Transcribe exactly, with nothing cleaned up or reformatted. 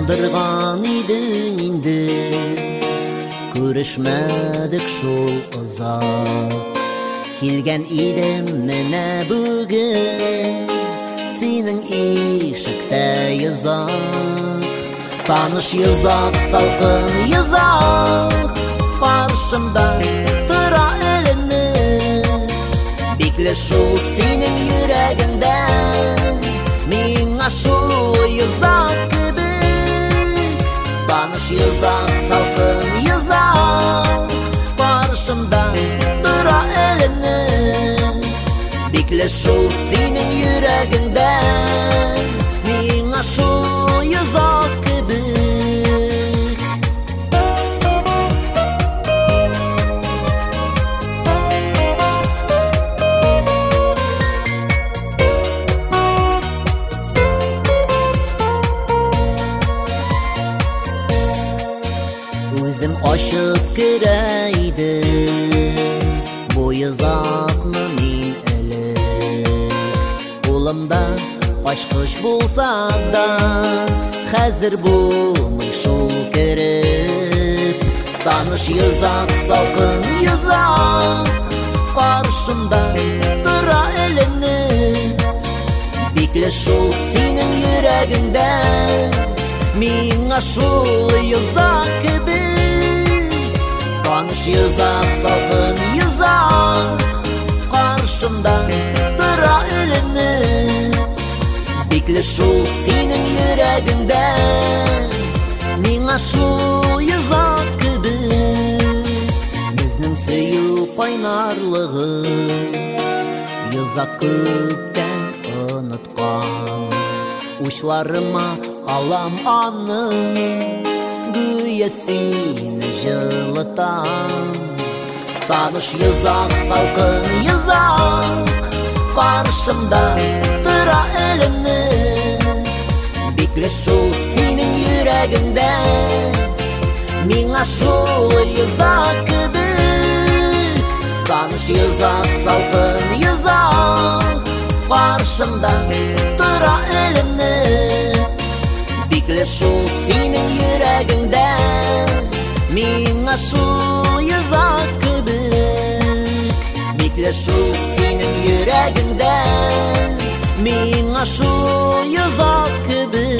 Сындырған идің инде, көрішмәдік шол ұзақ. Келген идім менә бүгін, сенің ишікті езақ. Таныш езақ, салқын езақ, қаршымда тұра ілініп. Беклі шол сенің жүрегіңді, мен ашул езақ кебі. Таныш езақ, салқын езақ, қаршымда тұра ілініп. Беклі шол сенің жүрегіңді, мен ашул езақ кебі. Өзім ашып керейдім, бойы зақмы мен әлі. Қолымда ашқыш болса да, қазір болмай шол керіп. Таныш езақ, салқын езақ, қаршымда тұра ілініп. Беклі шол сенің жүрегіңді, мен ашул езақ кебі. Таныш езақ, салқын езақ, қаршымда тұра ілініп. Беклі шол сенің жүрегіңді, мен ашул езақ кебі. Біздің сүйу қайнарлығы, езақ көптен ұнытқан. Учларыма алам аны, гүйе сені жылытам. Таныш езақ, салқын езақ, қаршымда тұра ілініп. Беклі шол сенің жүрегіңді, мен ашул езақ кебі. Таныш езақ, салқын езақ, қаршымда тұра ілініп. Беклі шол сенің жүрегіңді, мен ашул езақ кебі. Беклі шол сенің жүрегіңді, мен ашул езақ кебі.